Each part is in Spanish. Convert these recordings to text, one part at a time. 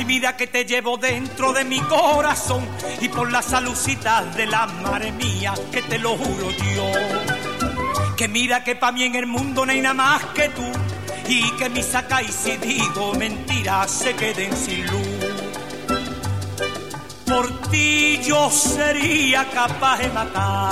Ay, mira que te llevo dentro de mi corazón y por las salucitas de la madre mía, que te lo juro yo. Que mira que pa' mí en el mundo no hay nada más que tú y que mi saca y si digo mentiras se queden sin luz. Por ti yo sería capaz de matar,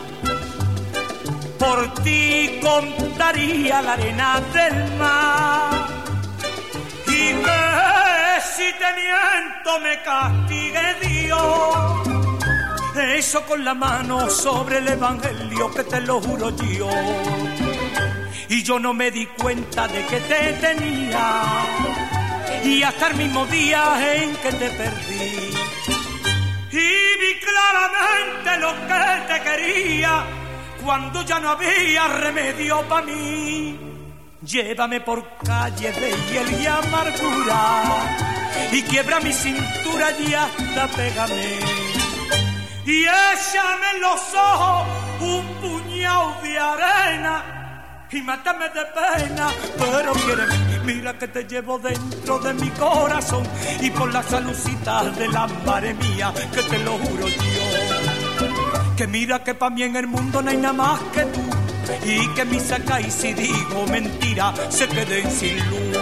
por ti contaría la arena del mar y que si te miento me castigue Dios. Eso con la mano sobre el evangelio que te lo juro yo. Y yo no me di cuenta de que te tenía y hasta el mismo día en que te perdí. Y vi claramente lo que te quería cuando ya no había remedio para mí. Llévame por calles de hiel y amargura y quiebra mi cintura y hasta pégame. Y échame en los ojos un puñado de arena y mátame de pena, pero quiéreme. Mira que te llevo dentro de mi corazón y por las salucitas de la madre mía, que te lo juro yo. Que mira que pa' mí en el mundo no hay nada más que tú y que mi saca y si digo mentira se queden sin luz.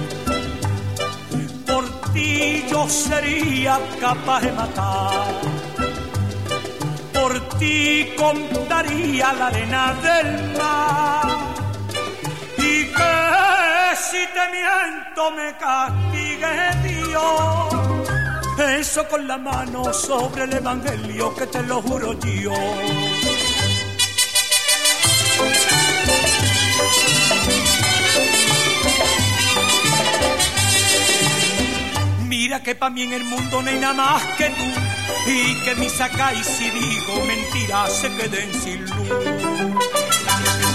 Por ti yo sería capaz de matar, por ti contaría la arena del mar y que si te miento me castigue Dios. Eso con la mano sobre el evangelio que te lo juro yo. Mira que pa' mí en el mundo no hay nada más que tú y que mi saca y si digo mentiras se queden sin luz.